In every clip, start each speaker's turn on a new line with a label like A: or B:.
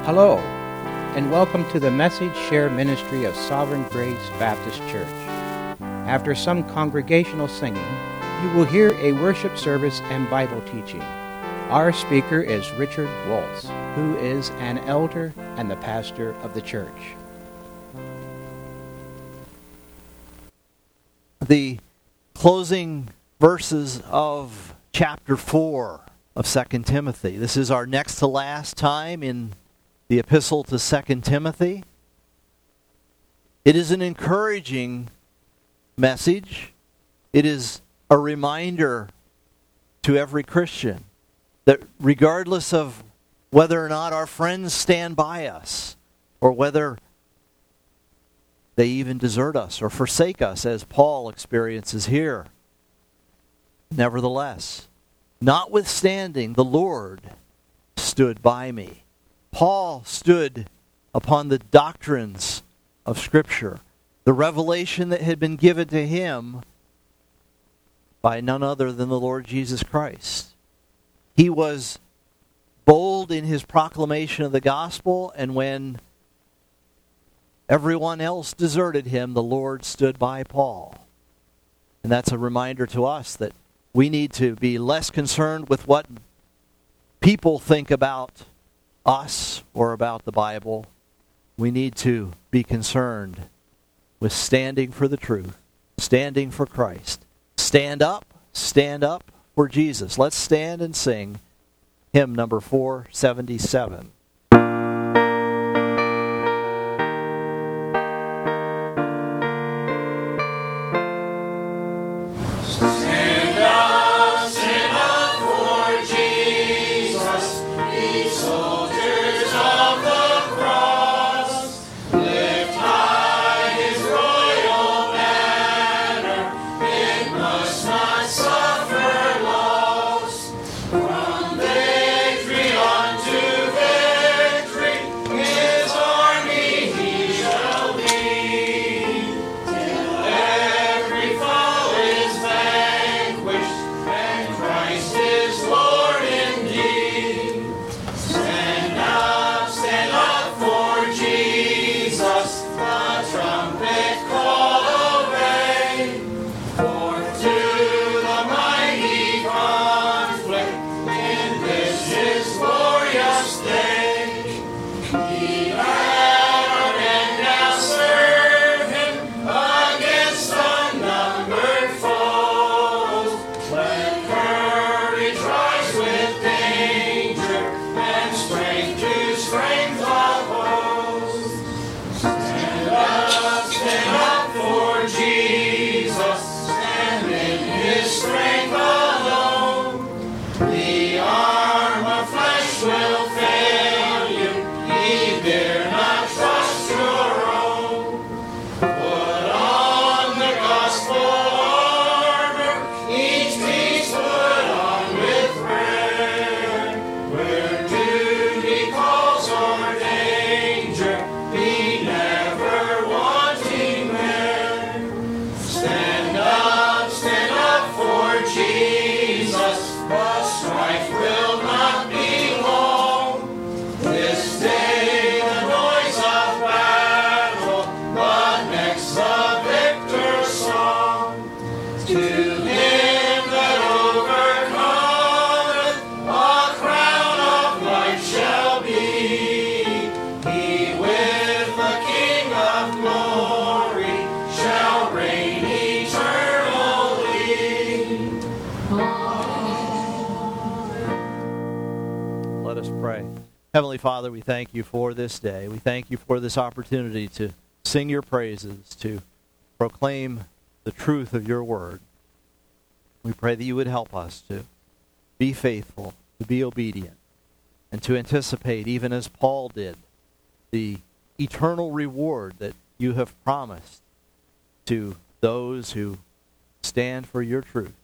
A: Hello, and welcome to the Message Share Ministry of Sovereign Grace Baptist Church. After some congregational singing, you will hear a worship service and Bible teaching. Our speaker is Richard Waltz, who is an elder and the pastor of the church.
B: The closing verses of chapter 4 of 2 Timothy. This is our next to last time in the epistle to 2 Timothy. It is an encouraging message. It is a reminder to every Christian that regardless of whether or not our friends stand by us, or whether they even desert us or forsake us, as Paul experiences here, nevertheless, notwithstanding, the Lord stood by me. Paul stood upon the doctrines of Scripture, the revelation that had been given to him by none other than the Lord Jesus Christ. He was bold in his proclamation of the gospel, and when everyone else deserted him, the Lord stood by Paul. And that's a reminder to us that we need to be less concerned with what people think about us or about the Bible. We need to be concerned with standing for the truth, standing for Christ. Stand up for Jesus. Let's stand and sing hymn number 477. Heavenly Father, we thank you for this day. We thank you for this opportunity to sing your praises, to proclaim the truth of your word. We pray that you would help us to be faithful, to be obedient, and to anticipate, even as Paul did, the eternal reward that you have promised to those who stand for your truth.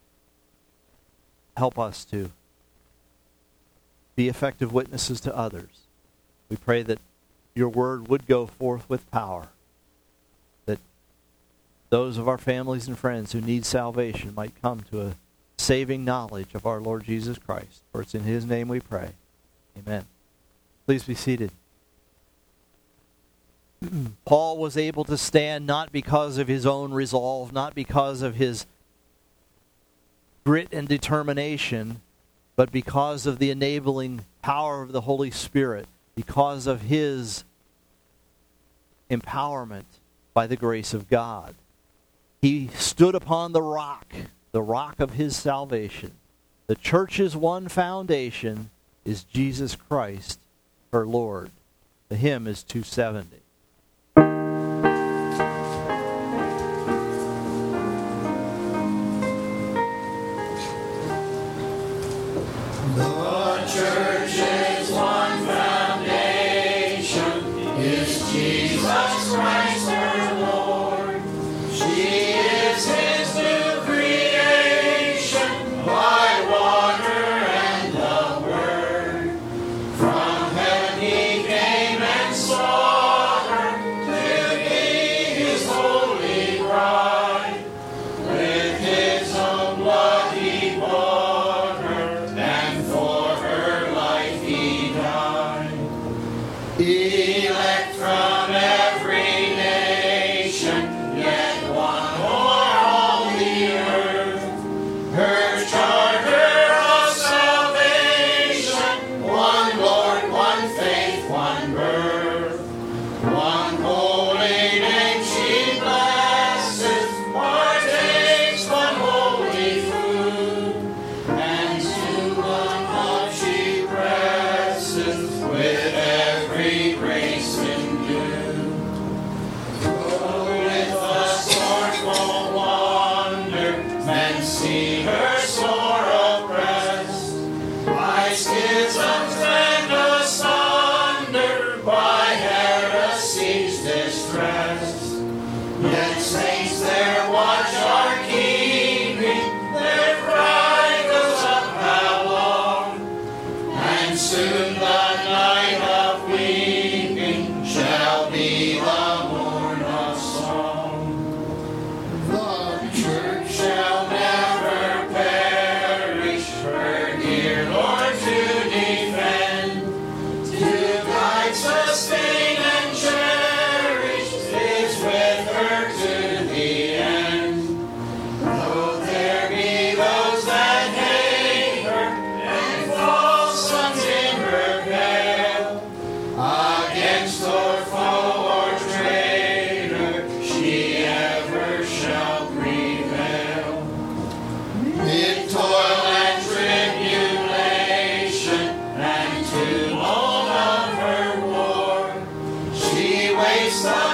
B: Help us to be effective witnesses to others. We pray that your word would go forth with power, that those of our families and friends who need salvation might come to a saving knowledge of our Lord Jesus Christ. For it's in his name we pray. Amen. Please be seated. Paul was able to stand not because of his own resolve, not because of his grit and determination, but because of the enabling power of the Holy Spirit, because of his empowerment by the grace of God. He stood upon the rock of his salvation. The church's one foundation is Jesus Christ, her Lord. The hymn is 270.
C: The church's one foundation is Jesus Christ her Lord. She is his new creation by water and the word. From heaven he came and sought her to be his holy bride. With his own blood he bought her, and for her life he died. Elect from every nation, yet one o'er all the earth. Her charter of salvation, one Lord, one faith, one birth. One holy name she blesses, partakes one holy food, and to one love she presses with every grace endued. With a scornful wonder, men see her sore oppressed, by schisms rent asunder, by heresies distressed. Yet saints their watch are keeping, their cry goes up how long, and soon the night of weeping shall be the morn of song. The church shall never perish, her dear Lord to defend, to guide, sustain, and cherish, is with her to the end. Though there be those that hate her, and false sons in her pale, against or foe or traitor, she ever shall prevail. Mid toil and tribulation, and tumult of her war, she waits the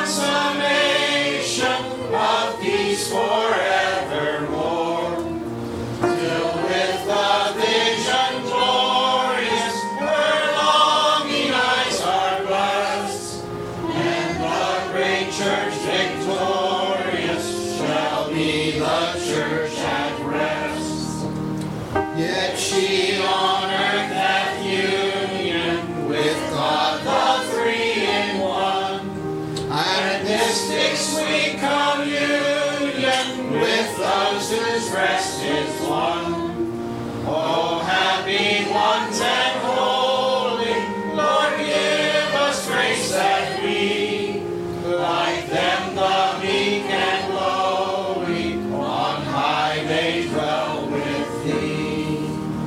C: consummation of peace forevermore. Till with the vision glorious, her longing eyes are blessed, and the great church victorious shall be the church at rest. Yet she on earth hath union with God the three in one, and this big sweet communion with those whose rest is won. Oh, happy ones and holy, Lord, give us grace that we, like them the meek and lowly, on high may dwell with thee.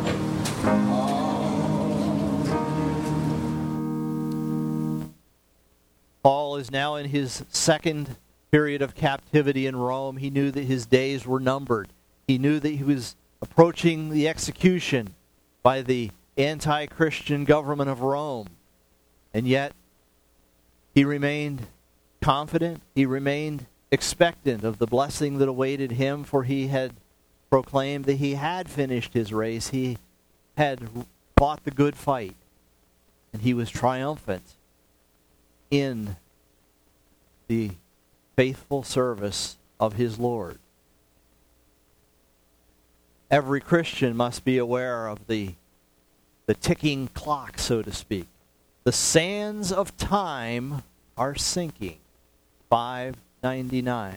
B: Paul is now in his second period of captivity in Rome. He knew that his days were numbered. He knew that he was approaching the execution by the anti-Christian government of Rome. And yet, he remained confident. He remained expectant of the blessing that awaited him, for he had proclaimed that he had finished his race. He had fought the good fight, and he was triumphant in the faithful service of his Lord. Every Christian must be aware of the ticking clock, so to speak. The sands of time are sinking. 599.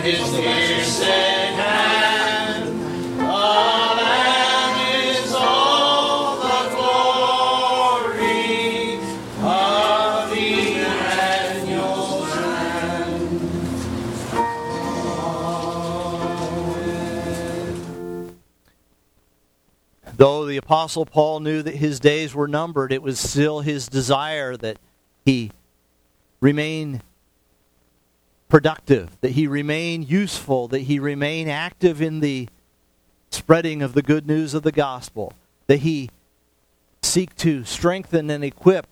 C: his pierced hand. The Lamb is all the glory of Emmanuel's hand.
B: Though the Apostle Paul knew that his days were numbered, it was still his desire that he remain productive, that he remain useful, that he remain active in the spreading of the good news of the gospel, that he seek to strengthen and equip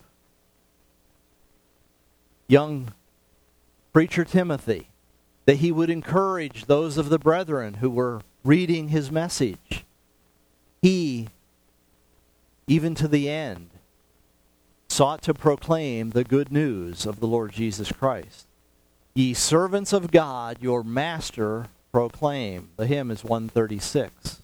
B: young preacher Timothy, that he would encourage those of the brethren who were reading his message. He, even to the end, sought to proclaim the good news of the Lord Jesus Christ. Ye servants of God, your master proclaim. The hymn is 136.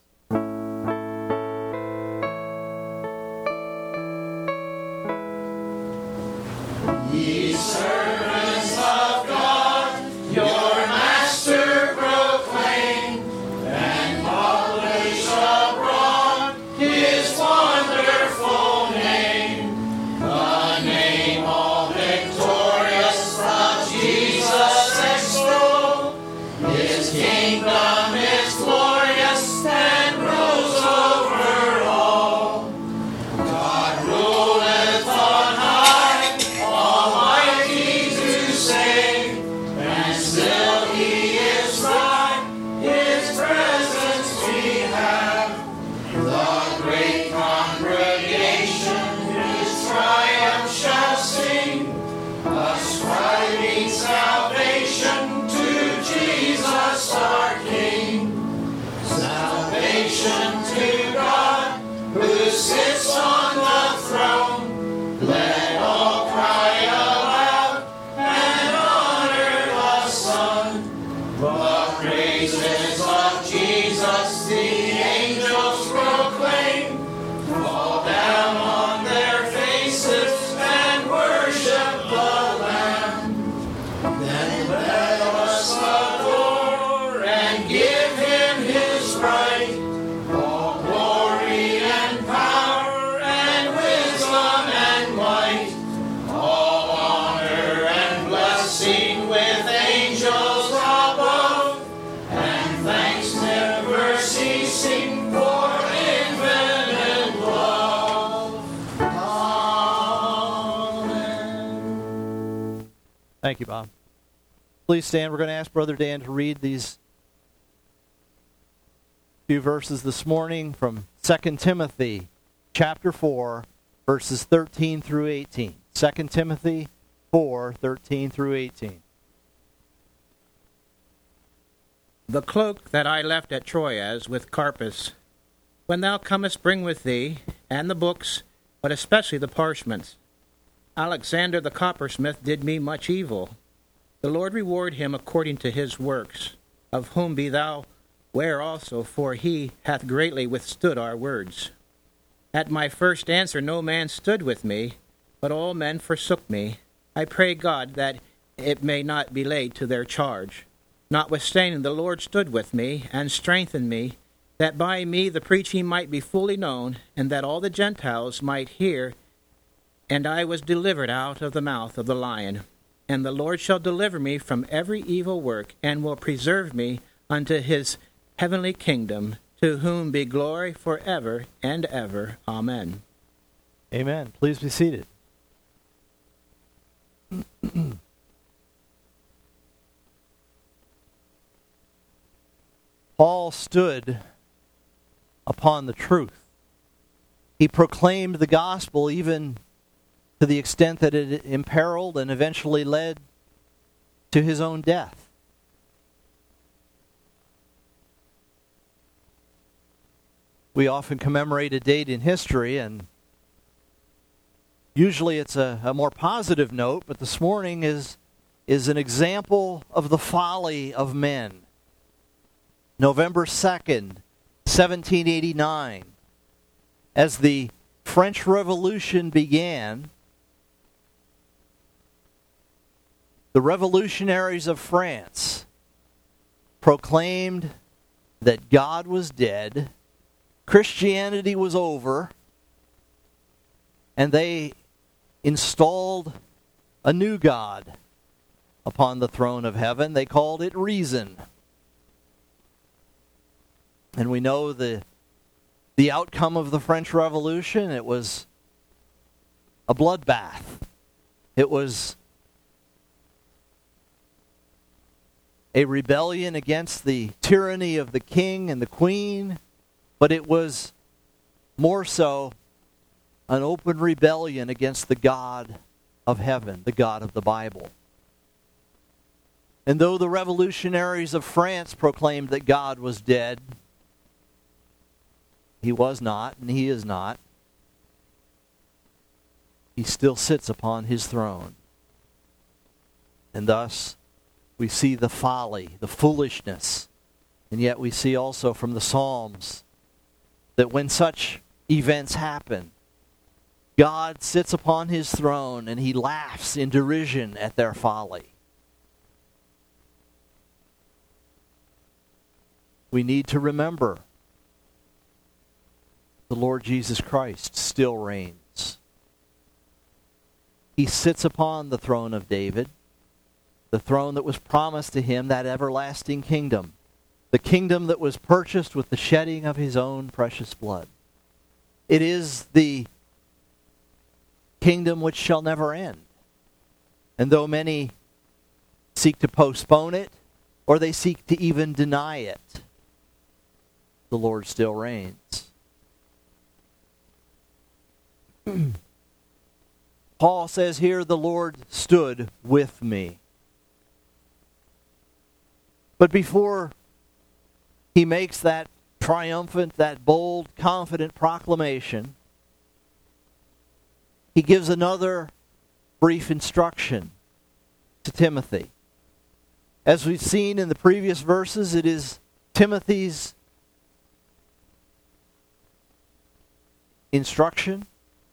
C: Ye servants of God, your master proclaim, and publish abroad his wonderful name, the name all victorious of Jesus extol. His kingdom is glorious and rules over all. God ruleth on high, almighty to save, and still he is right, his presence we have. The great congregation his triumph shall sing, ascribing salvation to Jesus our King. Salvation to God, who sits on the throne. Let all cry aloud and honor the Son. The praises of Jesus the angels proclaim. Fall down on their faces and worship the Lamb. Then let us adore and give him his right. All glory and power and wisdom and might. All honor and blessing with angels above. And thanks never ceasing for infinite love. Amen.
B: Thank you, Bob. Please stand. We're going to ask Brother Dan to read these few verses this morning from 2 Timothy chapter 4, verses 13 through 18. 2 Timothy 4, 13 through 18.
A: The cloak that I left at Troas with Carpus, when thou comest, bring with thee, and the books, but especially the parchments. Alexander the coppersmith did me much evil. The Lord reward him according to his works, of whom be thou ware also, for he hath greatly withstood our words. At my first answer no man stood with me, but all men forsook me. I pray God that it may not be laid to their charge. Notwithstanding the Lord stood with me, and strengthened me, that by me the preaching might be fully known, and that all the Gentiles might hear. And I was delivered out of the mouth of the lion. And the Lord shall deliver me from every evil work, and will preserve me unto his heavenly kingdom, to whom be glory forever and ever. Amen.
B: Amen. Please be seated. Paul stood upon the truth. He proclaimed the gospel even to the extent that it imperiled and eventually led to his own death. We often commemorate a date in history, and usually it's a more positive note, but this morning is an example of the folly of men. November 2nd, 1789, as the French Revolution began, the revolutionaries of France proclaimed that God was dead, Christianity was over, and they installed a new God upon the throne of heaven. They called it reason. And we know the outcome of the French Revolution. It was a bloodbath. It was a rebellion against the tyranny of the king and the queen, but it was more so an open rebellion against the God of heaven, the God of the Bible. And though the revolutionaries of France proclaimed that God was dead, he was not, and he is not. He still sits upon his throne. And thus, we see the folly, the foolishness, and yet we see also from the Psalms that when such events happen, God sits upon his throne and he laughs in derision at their folly. We need to remember the Lord Jesus Christ still reigns. He sits upon the throne of David, the throne that was promised to him, that everlasting kingdom, the kingdom that was purchased with the shedding of his own precious blood. It is the kingdom which shall never end. And though many seek to postpone it, or they seek to even deny it, the Lord still reigns. Paul says here, the Lord stood with me. But before he makes that triumphant, that bold, confident proclamation, he gives another brief instruction to Timothy. As we've seen in the previous verses, it is Timothy's instruction.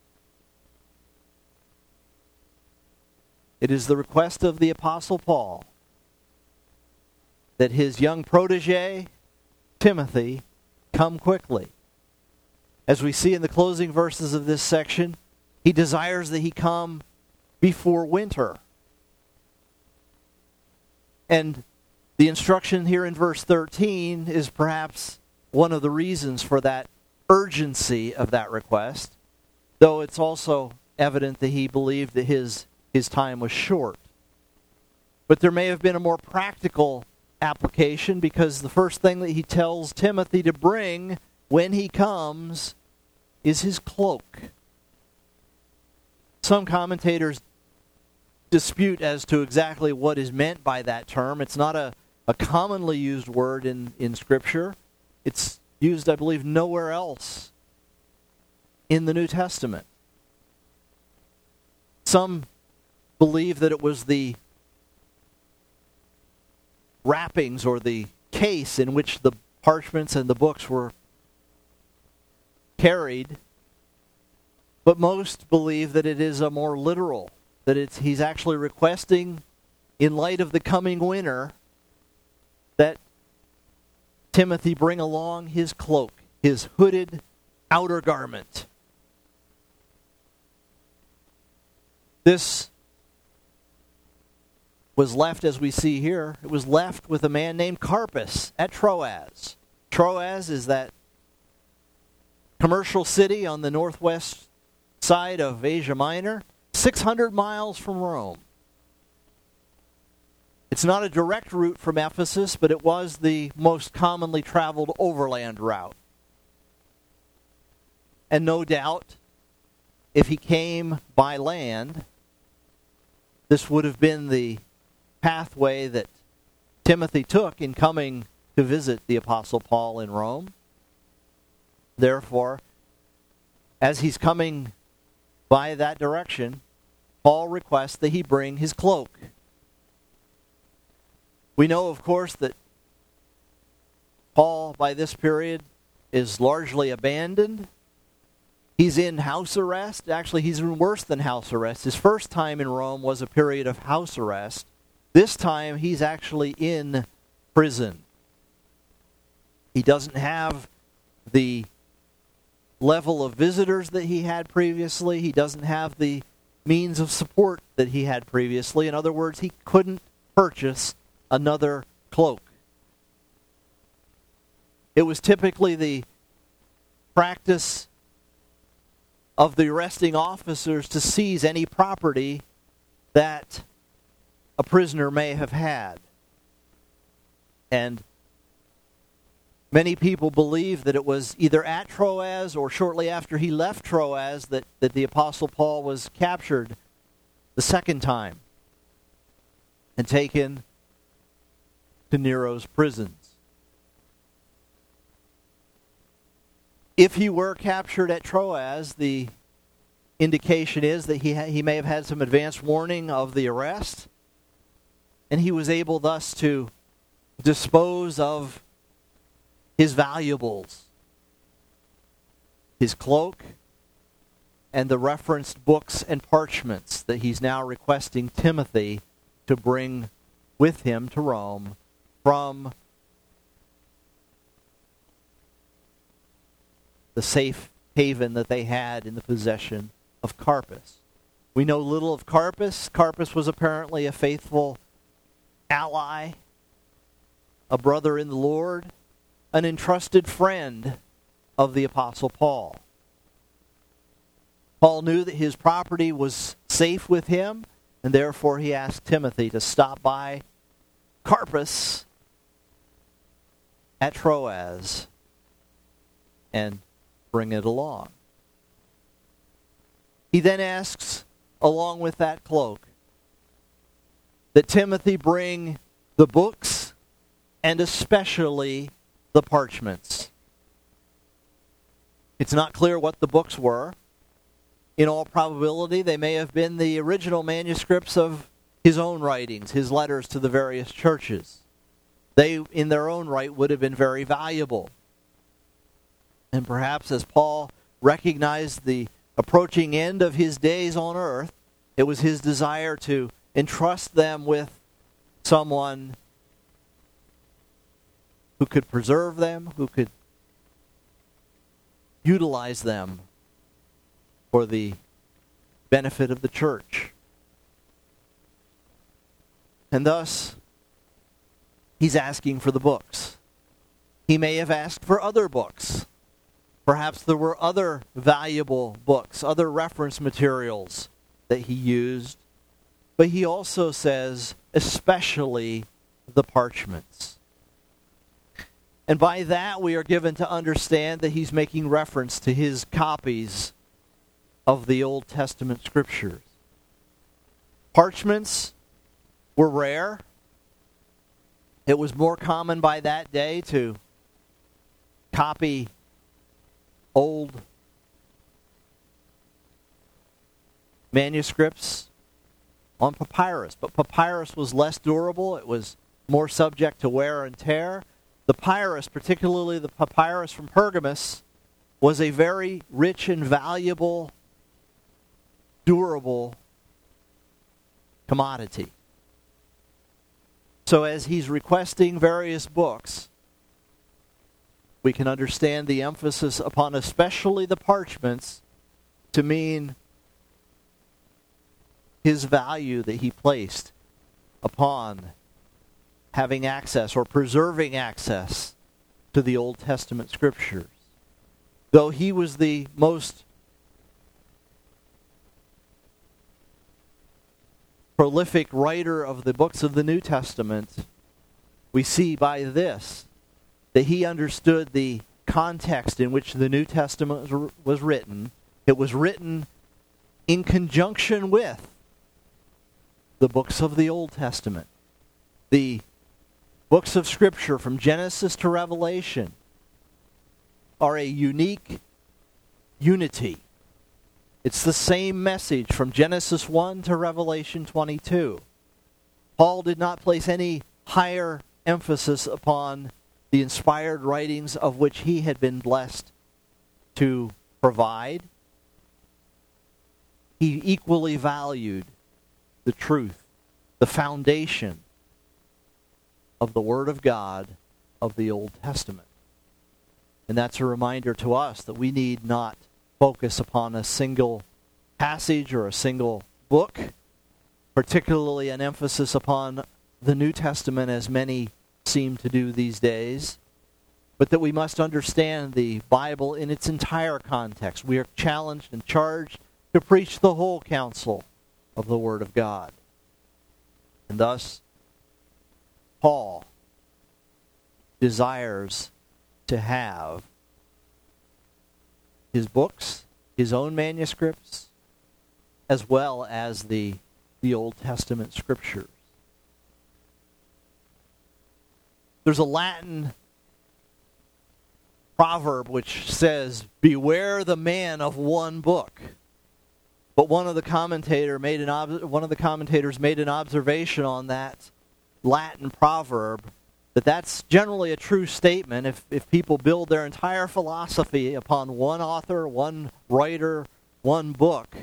B: It is the request of the Apostle Paul that his young protege, Timothy, come quickly. As we see in the closing verses of this section, he desires that he come before winter. And the instruction here in verse 13 is perhaps one of the reasons for that urgency of that request, though it's also evident that he believed that his time was short. But there may have been a more practical application, because the first thing that he tells Timothy to bring when he comes is his cloak. Some commentators dispute as to exactly what is meant by that term. It's not a commonly used word in Scripture. It's used, I believe, nowhere else in the New Testament. Some believe that it was the wrappings or the case in which the parchments and the books were carried, but most believe that it is a more literal, that he's actually requesting, in light of the coming winter, that Timothy bring along his cloak, his hooded outer garment. This was left, as we see here, it was left with a man named Carpus at Troas. Troas is that commercial city on the northwest side of Asia Minor, 600 miles from Rome. It's not a direct route from Ephesus, but it was the most commonly traveled overland route. And no doubt, if he came by land, this would have been the pathway that Timothy took in coming to visit the Apostle Paul in Rome. Therefore, as he's coming by that direction, Paul requests that he bring his cloak. We know, of course, that Paul, by this period, is largely abandoned. He's in house arrest. Actually, he's even worse than house arrest. His first time in Rome was a period of house arrest. This time, he's actually in prison. He doesn't have the level of visitors that he had previously. He doesn't have the means of support that he had previously. In other words, he couldn't purchase another cloak. It was typically the practice of the arresting officers to seize any property that a prisoner may have had. And many people believe that it was either at Troas or shortly after he left Troas that the Apostle Paul was captured the second time and taken to Nero's prisons. If he were captured at Troas, the indication is that he may have had some advance warning of the arrest, and he was able thus to dispose of his valuables, his cloak, and the referenced books and parchments that he's now requesting Timothy to bring with him to Rome from the safe haven that they had in the possession of Carpus. We know little of Carpus. Carpus was apparently a faithful ally, a brother in the Lord, an entrusted friend of the Apostle Paul. Paul knew that his property was safe with him, and therefore he asked Timothy to stop by Carpus at Troas and bring it along. He then asks, along with that cloak, that Timothy bring the books and especially the parchments. It's not clear what the books were. In all probability, they may have been the original manuscripts of his own writings, his letters to the various churches. They, in their own right, would have been very valuable. And perhaps as Paul recognized the approaching end of his days on earth, it was his desire to entrust them with someone who could preserve them, who could utilize them for the benefit of the church. And thus, he's asking for the books. He may have asked for other books. Perhaps there were other valuable books, other reference materials that he used. But he also says, especially the parchments. And by that we are given to understand that he's making reference to his copies of the Old Testament scriptures. Parchments were rare. It was more common by that day to copy old manuscripts on papyrus. But papyrus was less durable. It was more subject to wear and tear. The papyrus, particularly the papyrus from Pergamus, was a very rich and valuable, durable commodity. So as he's requesting various books, we can understand the emphasis upon especially the parchments to mean his value that he placed upon having access or preserving access to the Old Testament scriptures. Though he was the most prolific writer of the books of the New Testament, we see by this that he understood the context in which the New Testament was written. It was written in conjunction with the books of the Old Testament. The books of Scripture from Genesis to Revelation are a unique unity. It's the same message from Genesis 1 to Revelation 22. Paul did not place any higher emphasis upon the inspired writings of which he had been blessed to provide. He equally valued the truth, the foundation of the Word of God of the Old Testament. And that's a reminder to us that we need not focus upon a single passage or a single book, particularly an emphasis upon the New Testament as many seem to do these days, but that we must understand the Bible in its entire context. We are challenged and charged to preach the whole counsel of the Word of God. And thus, Paul desires to have his books, his own manuscripts, as well as the Old Testament scriptures. There's a Latin proverb which says, "Beware the man of one book." But one of the commentators made an observation on that Latin proverb that that's generally a true statement if people build their entire philosophy upon one author, one writer, one book.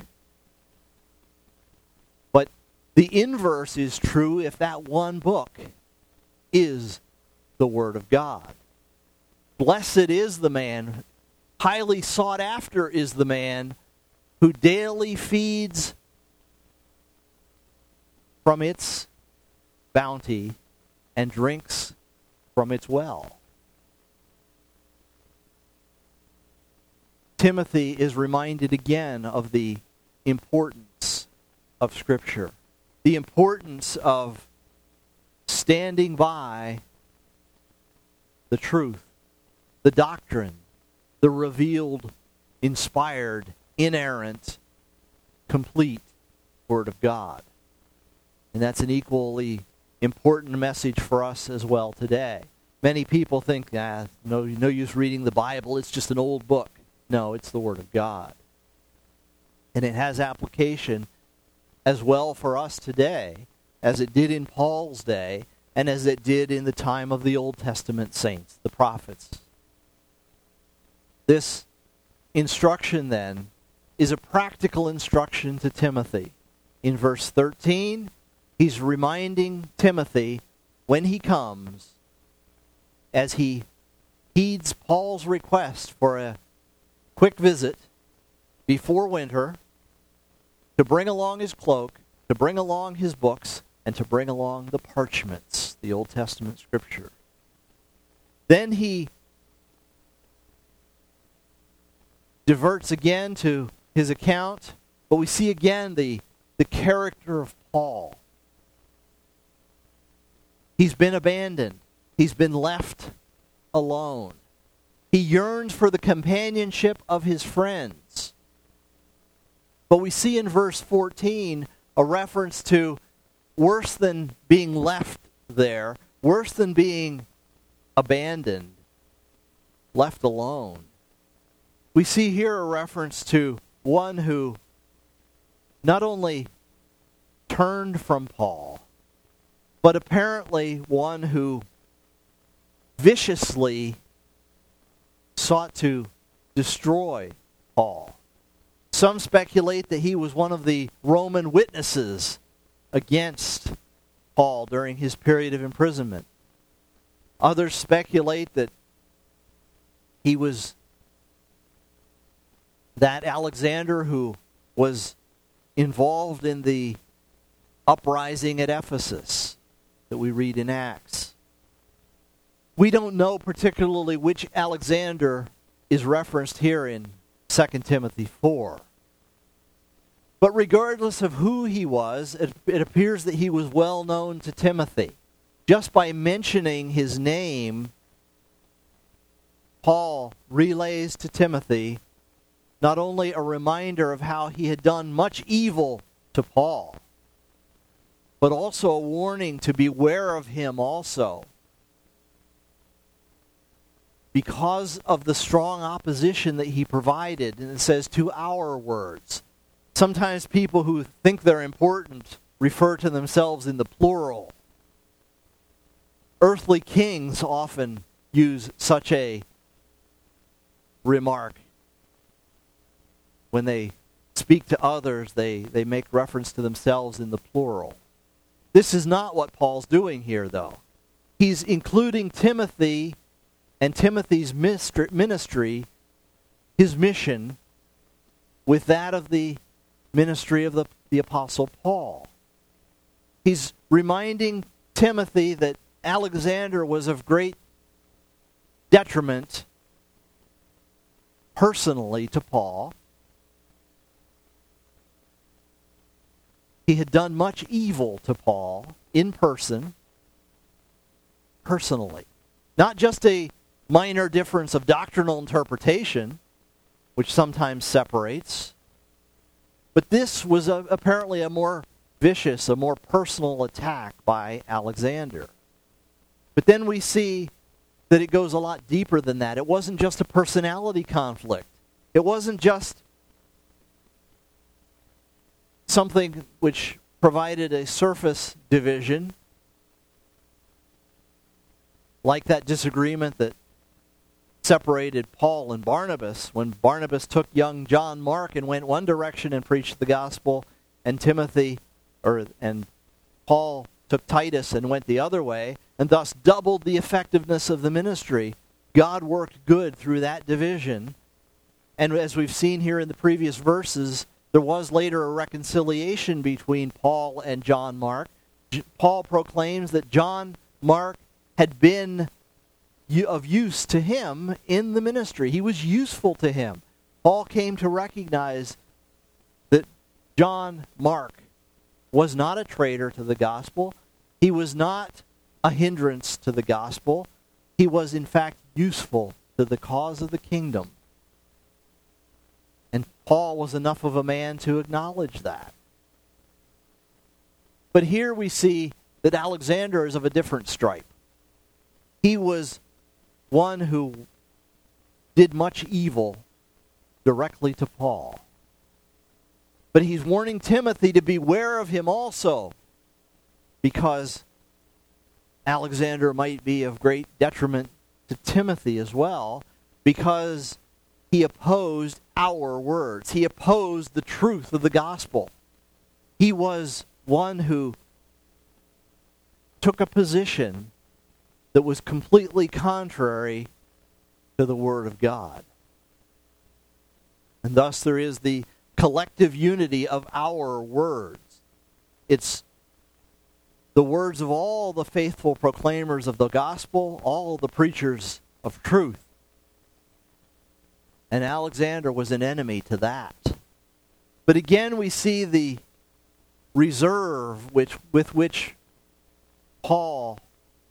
B: But the inverse is true if that one book is the Word of God. Blessed is the man, highly sought after is the man who daily feeds from its bounty and drinks from its well. Timothy is reminded again of the importance of Scripture, the importance of standing by the truth, the doctrine, the revealed, inspired, inerrant, complete Word of God. And that's an equally important message for us as well today. Many people think, no use reading the Bible, it's just an old book. No, it's the Word of God. And it has application as well for us today as it did in Paul's day and as it did in the time of the Old Testament saints, the prophets. This instruction then is a practical instruction to Timothy. In verse 13, he's reminding Timothy when he comes, as he heeds Paul's request for a quick visit before winter, to bring along his cloak, to bring along his books, and to bring along the parchments, the Old Testament Scripture. Then he diverts again to his account, but we see again the character of Paul. He's been abandoned. He's been left alone. He yearns for the companionship of his friends. But we see in verse 14 a reference to worse than being left there, worse than being abandoned, left alone. We see here a reference to one who not only turned from Paul, but apparently one who viciously sought to destroy Paul. Some speculate that he was one of the Roman witnesses against Paul during his period of imprisonment. Others speculate that he was that Alexander who was involved in the uprising at Ephesus that we read in Acts. We don't know particularly which Alexander is referenced here in 2 Timothy 4. But regardless of who he was, it appears that he was well known to Timothy. Just by mentioning his name, Paul relays to Timothy not only a reminder of how he had done much evil to Paul, but also a warning to beware of him also, because of the strong opposition that he provided. And it says, to our words. Sometimes people who think they're important refer to themselves in the plural. Earthly kings often use such a remark. When they speak to others, they make reference to themselves in the plural. This is not what Paul's doing here, though. He's including Timothy and Timothy's ministry, his mission, with that of the ministry of the Apostle Paul. He's reminding Timothy that Alexander was of great detriment personally to Paul. He had done much evil to Paul in person, personally. Not just a minor difference of doctrinal interpretation, which sometimes separates, but this was apparently a more vicious, a more personal attack by Alexander. But then we see that it goes a lot deeper than that. It wasn't just a personality conflict. It wasn't just something which provided a surface division, like that disagreement that separated Paul and Barnabas when Barnabas took young John Mark and went one direction and preached the gospel, and Paul took Titus and went the other way, and thus doubled the effectiveness of the ministry. God worked good through that division. And as we've seen here in the previous verses, there was later a reconciliation between Paul and John Mark. Paul proclaims that John Mark had been of use to him in the ministry. He was useful to him. Paul came to recognize that John Mark was not a traitor to the gospel. He was not a hindrance to the gospel. He was, in fact, useful to the cause of the kingdom. And Paul was enough of a man to acknowledge that. But here we see that Alexander is of a different stripe. He was one who did much evil directly to Paul. But he's warning Timothy to beware of him also, because Alexander might be of great detriment to Timothy as well, because he opposed our words. He opposed the truth of the gospel. He was one who took a position that was completely contrary to the Word of God. And thus there is the collective unity of our words. It's the words of all the faithful proclaimers of the gospel, all the preachers of truth. And Alexander was an enemy to that. But again, we see the reserve with which Paul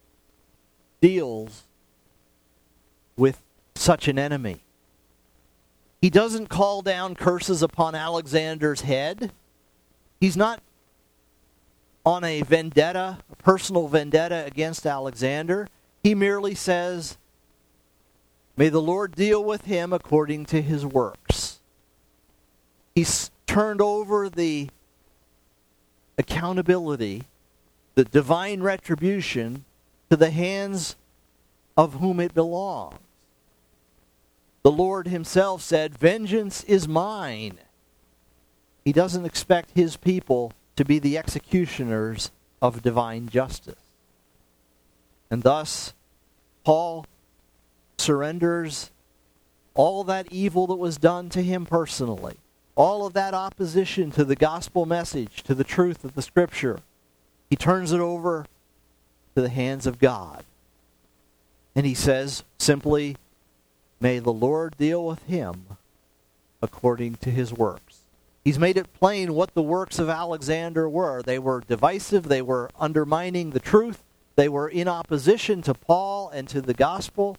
B: deals with such an enemy. He doesn't call down curses upon Alexander's head. He's not on a vendetta, a personal vendetta against Alexander. He merely says, may the Lord deal with him according to his works. He's turned over the accountability, the divine retribution, to the hands of whom it belongs. The Lord himself said, vengeance is mine. He doesn't expect his people to be the executioners of divine justice. And thus, Paul surrenders all that evil that was done to him personally, all of that opposition to the gospel message, to the truth of the Scripture. He turns it over to the hands of God. And he says simply, may the Lord deal with him according to his works. He's made it plain what the works of Alexander were. They were divisive. They were undermining the truth. They were in opposition to Paul and to the gospel,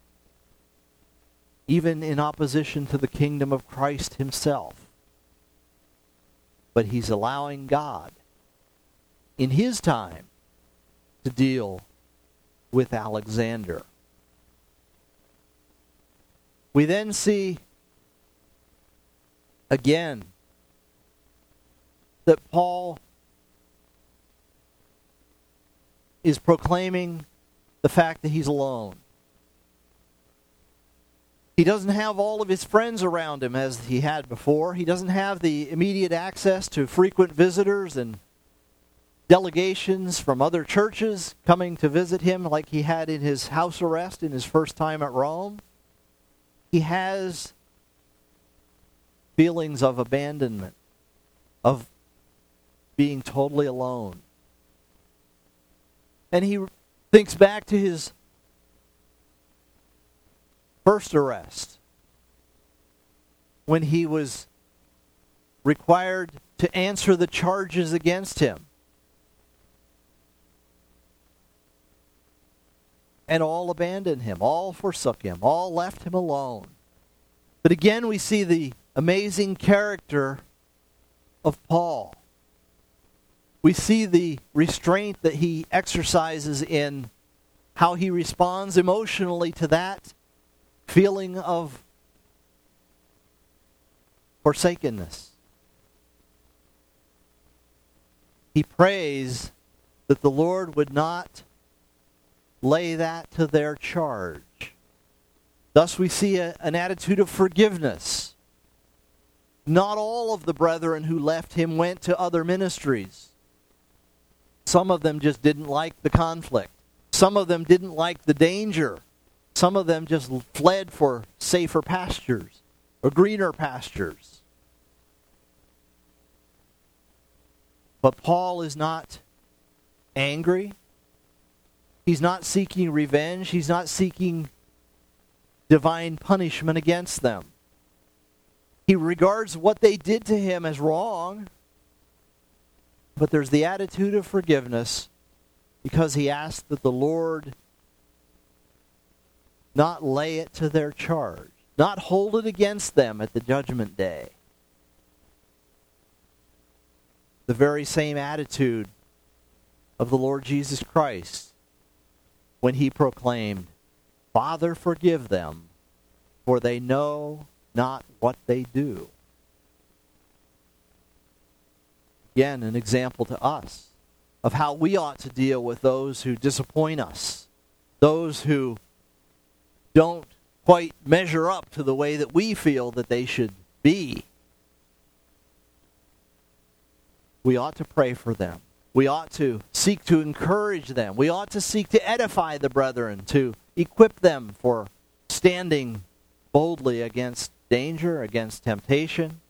B: even in opposition to the kingdom of Christ himself. But he's allowing God, in his time, to deal with Alexander. We then see again that Paul is proclaiming the fact that he's alone. He doesn't have all of his friends around him as he had before. He doesn't have the immediate access to frequent visitors and delegations from other churches coming to visit him like he had in his house arrest in his first time at Rome. He has feelings of abandonment, of being totally alone. And he thinks back to his first arrest, when he was required to answer the charges against him. And all abandoned him, all forsook him, all left him alone. But again, we see the amazing character of Paul. We see the restraint that he exercises in how he responds emotionally to that feeling of forsakenness. He prays that the Lord would not lay that to their charge. Thus we see an attitude of forgiveness. Not all of the brethren who left him went to other ministries. Some of them just didn't like the conflict. Some of them didn't like the danger. Some of them just fled for safer pastures or greener pastures. But Paul is not angry. He's not seeking revenge. He's not seeking divine punishment against them. He regards what they did to him as wrong, but there's the attitude of forgiveness because he asked that the Lord not lay it to their charge, not hold it against them at the judgment day. The very same attitude of the Lord Jesus Christ when he proclaimed, "Father, forgive them, for they know not what they do." Again, an example to us of how we ought to deal with those who disappoint us, those who don't quite measure up to the way that we feel that they should be. We ought to pray for them. We ought to seek to encourage them. We ought to seek to edify the brethren, to equip them for standing boldly against danger, against temptation.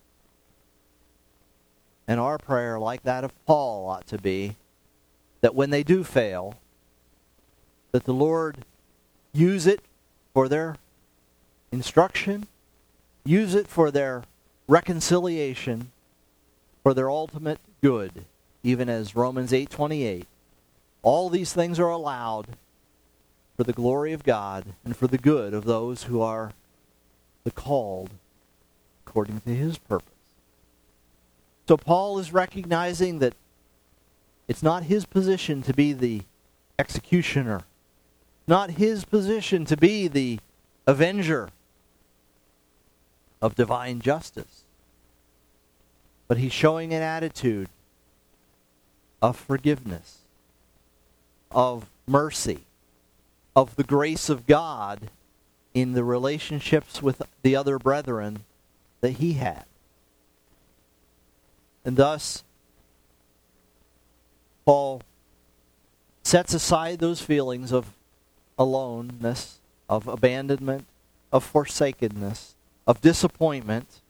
B: And our prayer, like that of Paul, ought to be that when they do fail, that the Lord use it for their instruction, use it for their reconciliation, for their ultimate good, even as Romans 8:28. All these things are allowed for the glory of God and for the good of those who are the called according to his purpose. So Paul is recognizing that it's not his position to be the executioner, not his position to be the avenger of divine justice. But he's showing an attitude of forgiveness, of mercy, of the grace of God in the relationships with the other brethren that he had. And thus, Paul sets aside those feelings of aloneness, of abandonment, of forsakenness, of disappointment,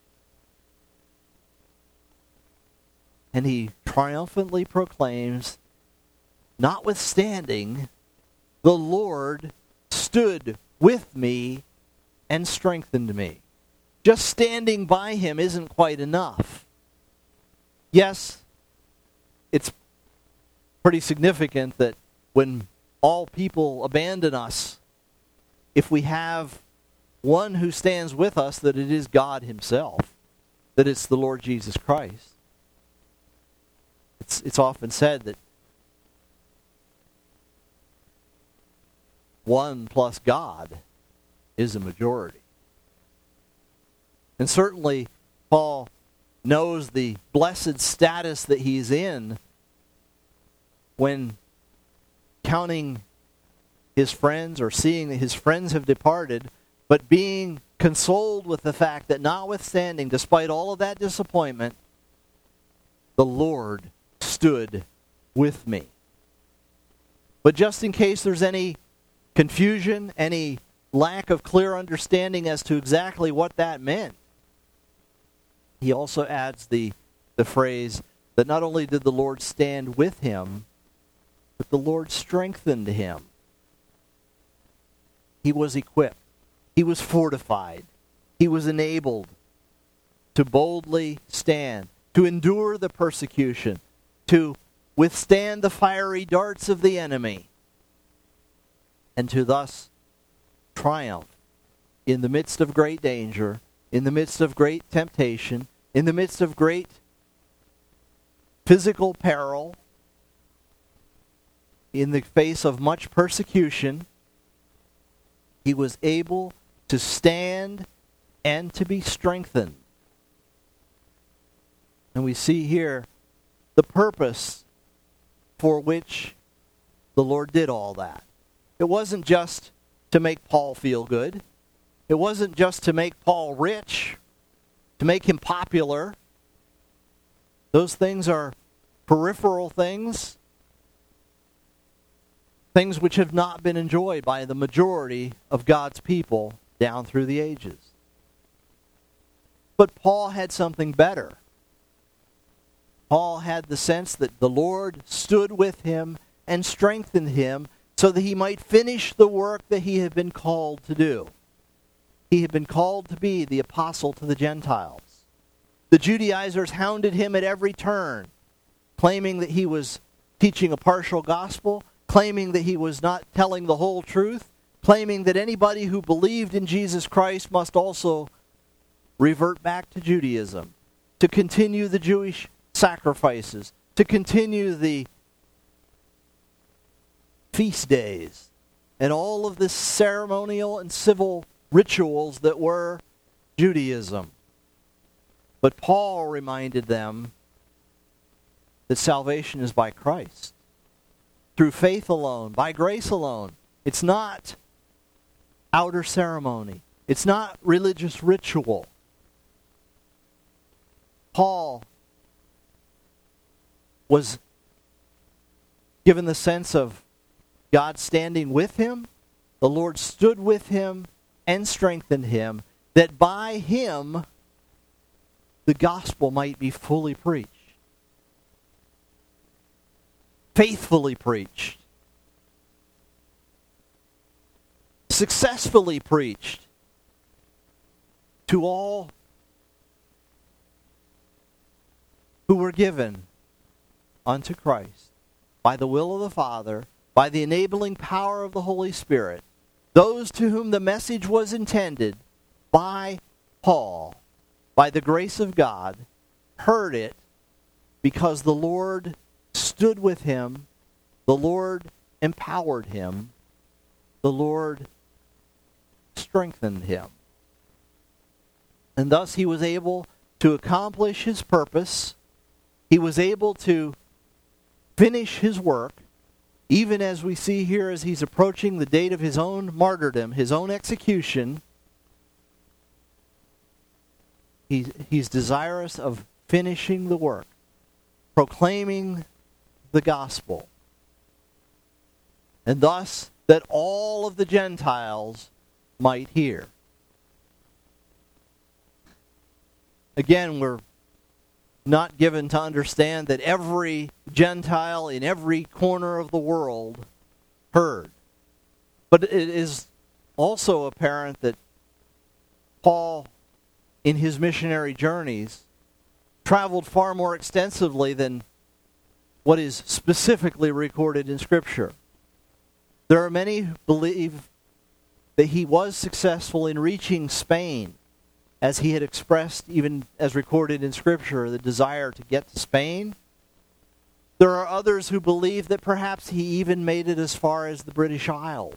B: and he triumphantly proclaims, "Notwithstanding, the Lord stood with me and strengthened me." Just standing by him isn't quite enough. Yes, it's pretty significant that when all people abandon us, if we have one who stands with us, that it is God himself, that it's the Lord Jesus Christ. It's often said that one plus God is a majority. And certainly Paul knows the blessed status that he's in when counting his friends or seeing that his friends have departed, but being consoled with the fact that notwithstanding, despite all of that disappointment, the Lord stood with me. But just in case there's any confusion, any lack of clear understanding as to exactly what that meant, he also adds the phrase that not only did the Lord stand with him, but the Lord strengthened him. He was equipped. He was fortified. He was enabled to boldly stand, to endure the persecution, to withstand the fiery darts of the enemy, and to thus triumph in the midst of great danger, in the midst of great temptation, in the midst of great physical peril, in the face of much persecution. He was able to stand and to be strengthened. And we see here the purpose for which the Lord did all that. It wasn't just to make Paul feel good. It wasn't just to make Paul rich, to make him popular. Those things are peripheral things, things which have not been enjoyed by the majority of God's people down through the ages. But Paul had something better. Paul had the sense that the Lord stood with him and strengthened him so that he might finish the work that he had been called to do. He had been called to be the apostle to the Gentiles. The Judaizers hounded him at every turn, claiming that he was teaching a partial gospel, claiming that he was not telling the whole truth, claiming that anybody who believed in Jesus Christ must also revert back to Judaism, to continue the Jewish sacrifices, to continue the feast days, and all of the ceremonial and civil rituals that were Judaism. But Paul reminded them that salvation is by Christ, through faith alone, by grace alone. It's not outer ceremony. It's not religious ritual. Paul was given the sense of God standing with him. The Lord stood with him and strengthened him, that by him the gospel might be fully preached, faithfully preached, successfully preached to all who were given unto Christ by the will of the Father, by the enabling power of the Holy Spirit, those to whom the message was intended by Paul, by the grace of God, heard it because the Lord stood with him, the Lord empowered him, the Lord strengthened him. And thus he was able to accomplish his purpose. He was able to finish his work, even as we see here as he's approaching the date of his own martyrdom, his own execution. He's desirous of finishing the work, proclaiming the gospel, and thus that all of the Gentiles might hear. Again, we're not given to understand that every Gentile in every corner of the world heard. But it is also apparent that Paul, in his missionary journeys, traveled far more extensively than what is specifically recorded in Scripture. There are many who believe that he was successful in reaching Spain, as he had expressed, even as recorded in Scripture, the desire to get to Spain. There are others who believe that perhaps he even made it as far as the British Isles.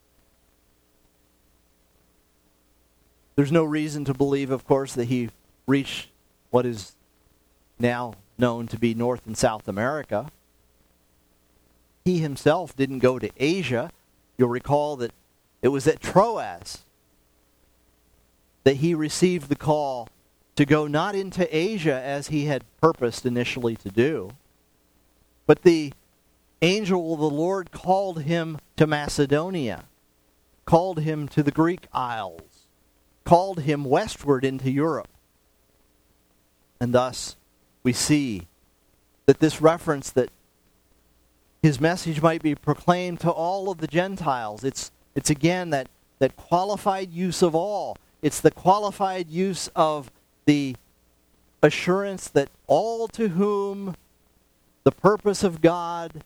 B: There's no reason to believe, of course, that he reached what is now known to be North and South America. He himself didn't go to Asia. You'll recall that it was at Troas that he received the call to go not into Asia as he had purposed initially to do, but the angel of the Lord called him to Macedonia, called him to the Greek Isles, called him westward into Europe. And thus, we see that this reference that his message might be proclaimed to all of the Gentiles, it's again that qualified use of all. It's the qualified use of the assurance that all to whom the purpose of God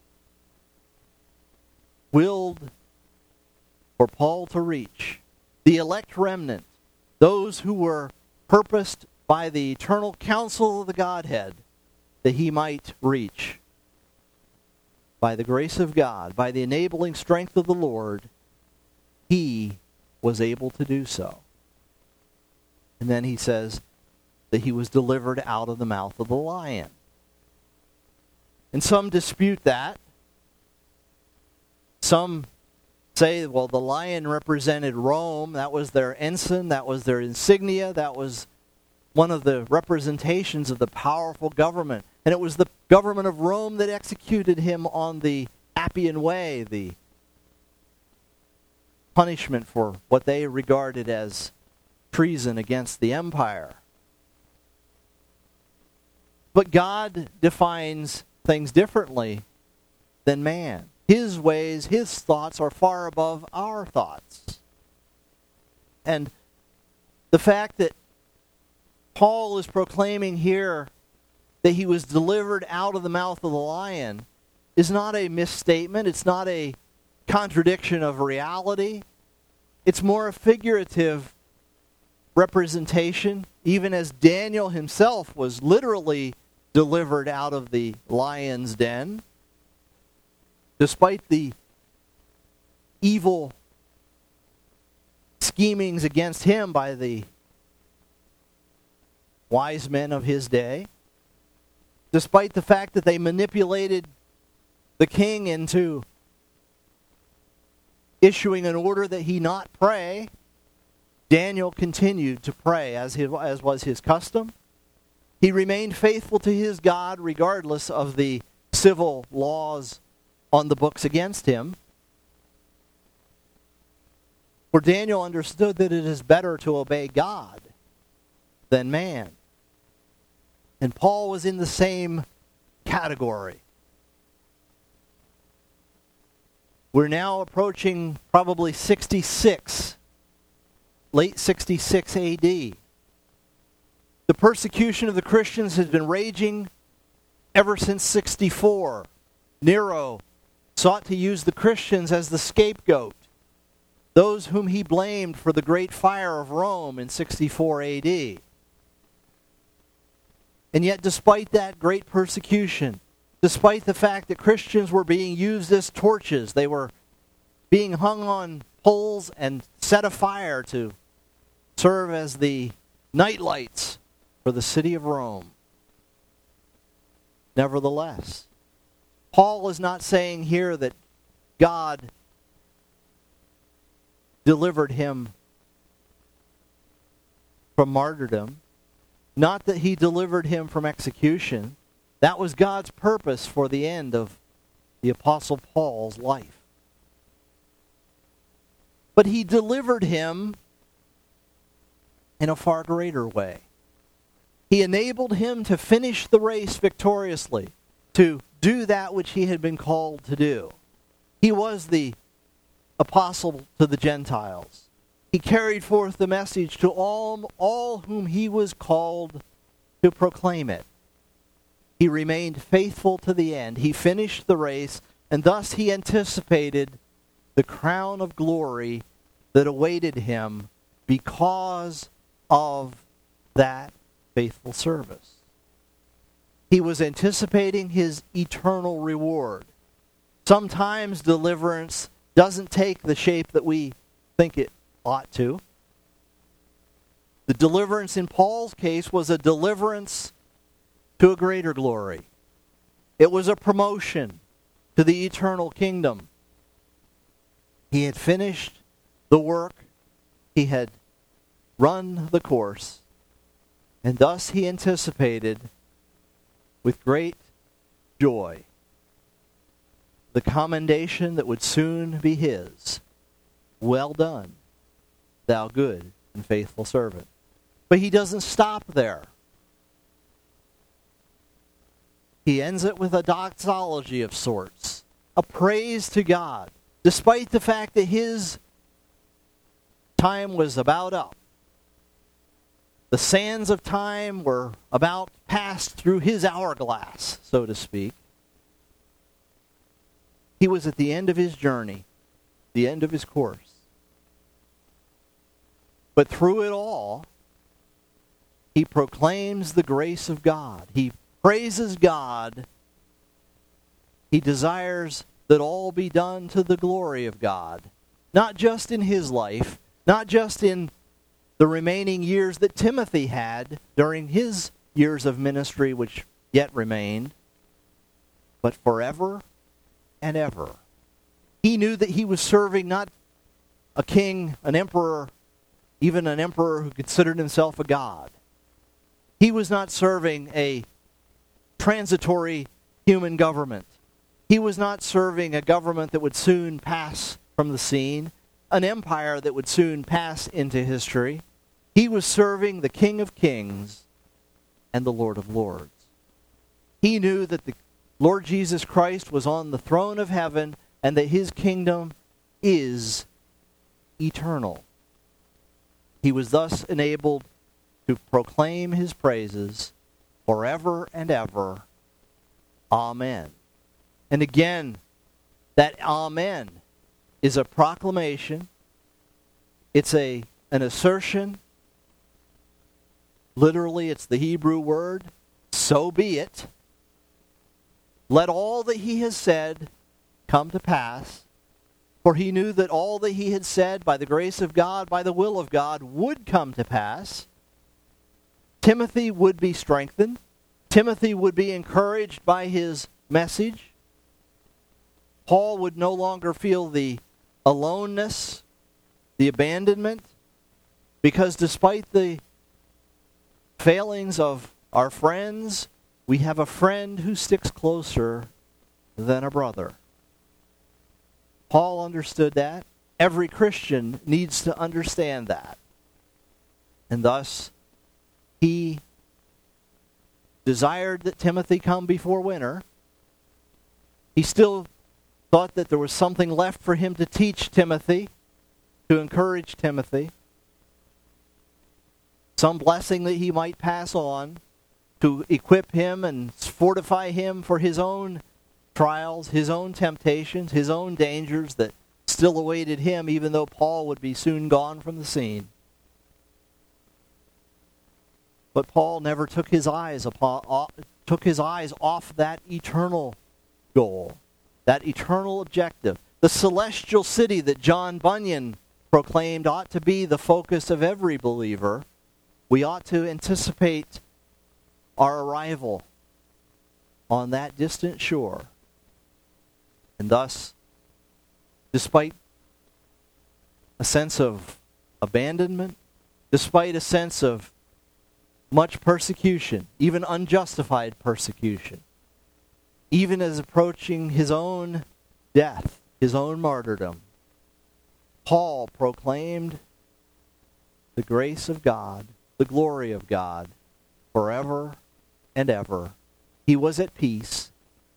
B: willed for Paul to reach, the elect remnant, those who were purposed by the eternal counsel of the Godhead, that he might reach. By the grace of God, by the enabling strength of the Lord, he was able to do so. And then he says that he was delivered out of the mouth of the lion. And some dispute that. Some say, well, the lion represented Rome. That was their ensign. That was their insignia. That was one of the representations of the powerful government. And it was the government of Rome that executed him on the Appian Way, the punishment for what they regarded as treason against the empire. But God defines things differently than man. His ways, his thoughts are far above our thoughts. And the fact that Paul is proclaiming here that he was delivered out of the mouth of the lion is not a misstatement. It's not a contradiction of reality. It's more a figurative representation, even as Daniel himself was literally delivered out of the lion's den. Despite the evil schemings against him by the wise men of his day, despite the fact that they manipulated the king into issuing an order that he not pray, Daniel continued to pray as was his custom. He remained faithful to his God regardless of the civil laws on the books against him. For Daniel understood that it is better to obey God than man. And Paul was in the same category. We're now approaching probably 66, late 66 AD. The persecution of the Christians has been raging ever since 64. Nero sought to use the Christians as the scapegoat, those whom he blamed for the great fire of Rome in 64 AD. And yet, despite that great persecution, despite the fact that Christians were being used as torches, they were being hung on poles and set afire to serve as the nightlights for the city of Rome. Nevertheless, Paul is not saying here that God delivered him from martyrdom, not that he delivered him from execution. That was God's purpose for the end of the Apostle Paul's life. But he delivered him in a far greater way. He enabled him to finish the race victoriously, to do that which he had been called to do. He was the apostle to the Gentiles. He carried forth the message to all whom he was called to proclaim it. He remained faithful to the end. He finished the race, and thus he anticipated the crown of glory that awaited him because of that faithful service. He was anticipating his eternal reward. Sometimes deliverance doesn't take the shape that we think it ought to. The deliverance in Paul's case was a deliverance to a greater glory. It was a promotion to the eternal kingdom. He had finished the work. He had run the course. And thus he anticipated with great joy the commendation that would soon be his. Well done, thou good and faithful servant. But he doesn't stop there. He ends it with a doxology of sorts, a praise to God, despite the fact that his time was about up. The sands of time were about passed through his hourglass, so to speak. He was at the end of his journey, the end of his course. But through it all, he proclaims the grace of God. He praises God. He desires that all be done to the glory of God. Not just in his life, not just in the remaining years that Timothy had during his years of ministry, which yet remained, but forever and ever. He knew that he was serving not a king, an emperor, even an emperor who considered himself a god. He was not serving a transitory human government. He was not serving a government that would soon pass from the scene, an empire that would soon pass into history. He was serving the King of Kings and the Lord of Lords. He knew that the Lord Jesus Christ was on the throne of heaven and that his kingdom is eternal. He was thus enabled to proclaim his praises forever and ever. Amen. And again, that amen is a proclamation. It's an assertion. Literally, it's the Hebrew word, so be it. Let all that he has said come to pass. For he knew that all that he had said, by the grace of God, by the will of God, would come to pass. Timothy would be strengthened. Timothy would be encouraged by his message. Paul would no longer feel the aloneness, the abandonment, because despite the failings of our friends, we have a friend who sticks closer than a brother. Paul understood that. Every Christian needs to understand that. And thus, he desired that Timothy come before winter. He still thought that there was something left for him to teach Timothy, to encourage Timothy. Some blessing that he might pass on to equip him and fortify him for his own trials, his own temptations, his own dangers that still awaited him, even though Paul would be soon gone from the scene. But Paul never took his eyes off that eternal goal, that eternal objective. The celestial city that John Bunyan proclaimed ought to be the focus of every believer. We ought to anticipate our arrival on that distant shore. And thus, despite a sense of abandonment, despite a sense of much persecution, even unjustified persecution, even as approaching his own death, his own martyrdom, Paul proclaimed the grace of God, the glory of God, forever and ever. He was at peace.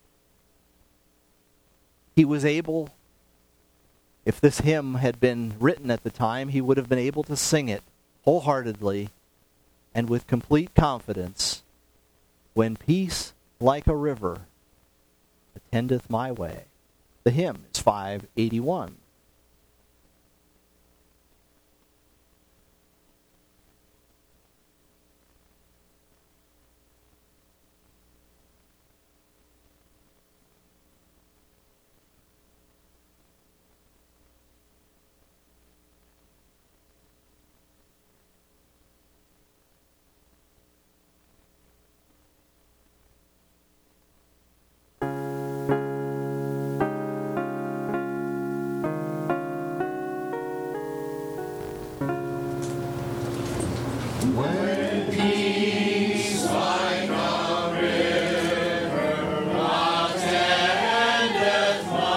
B: He was able, if this hymn had been written at the time, he would have been able to sing it wholeheartedly and with complete confidence. When peace like a river attendeth my way. The hymn is 581.
C: When peace like a river attendeth my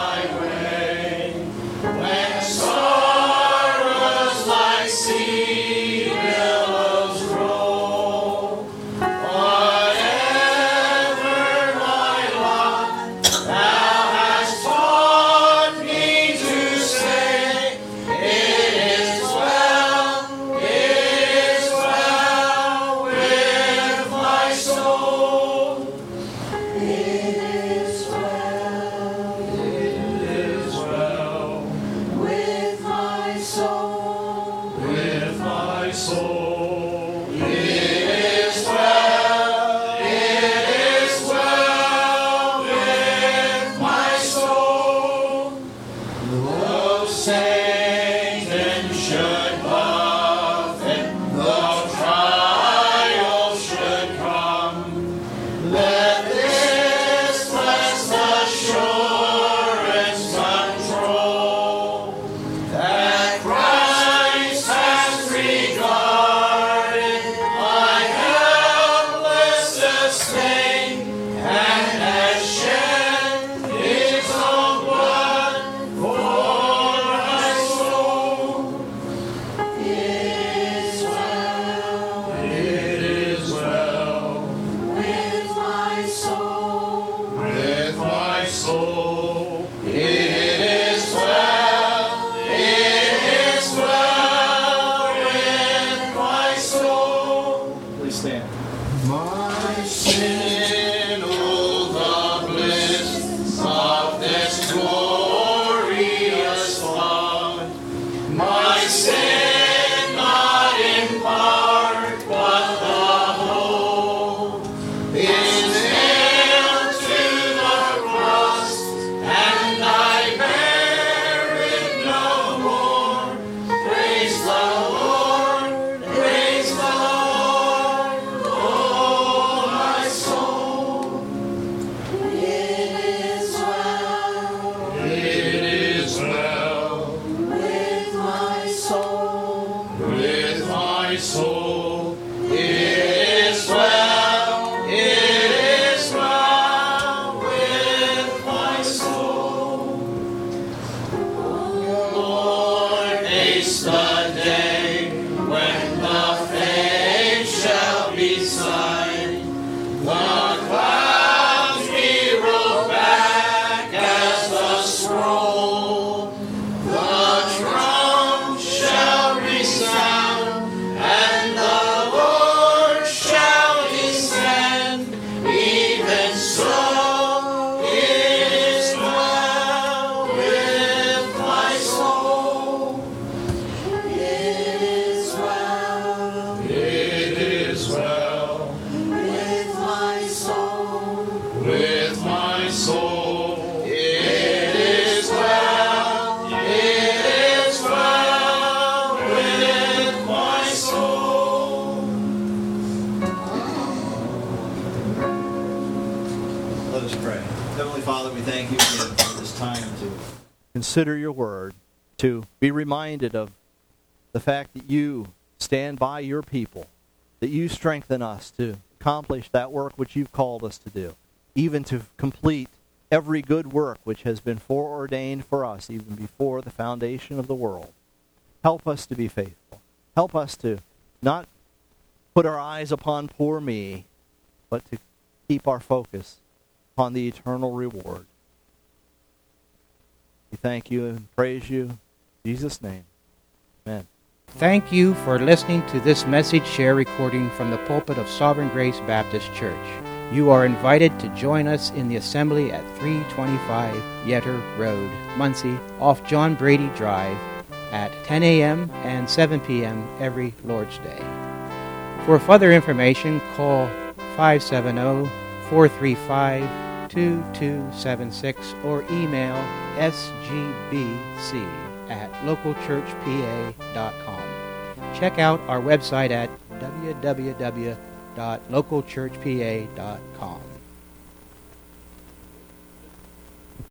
C: soul. It is well with my soul. Though Satan should buffet, though trials should come, let this blessed assurance control that Christ has regarded my helpless estate and has shed his own blood for my soul. It is well with my soul. With my soul. It is well with my soul.
B: Please stand.
C: My sin, oh, the bliss of this glorious thought. My sin, not in part, but the whole, is nailed to the cross, and I bear it no more. Praise the Lord, praise the Lord, oh my soul. It is well with my soul. With my soul. It is well with my soul. Lord, haste the day when the faith shall be signed. The clouds be rolled back as the scroll. The trump shall resound, and the Lord shall descend. Even so, it is well with my soul. It is well with my soul. With my soul. It is well with my soul.
B: Let us pray. Heavenly Father, we thank you for this time to consider your word, to be reminded of the fact that you stand by your people, that you strengthen us to accomplish that work which you've called us to do, even to complete every good work which has been foreordained for us even before the foundation of the world. Help us to be faithful. Help us to not put our eyes upon poor me, but to keep our focus upon the eternal reward. We thank you and praise you. In Jesus' name, amen.
A: Thank you for listening to this message share recording from the pulpit of Sovereign Grace Baptist Church. You are invited to join us in the assembly at 325 Yetter Road, Muncie, off John Brady Drive at 10 a.m. and 7 p.m. every Lord's Day. For further information, call 570-435-2276 or email sgbc@localchurchpa.com. Check out our website at www.localchurchpa.com.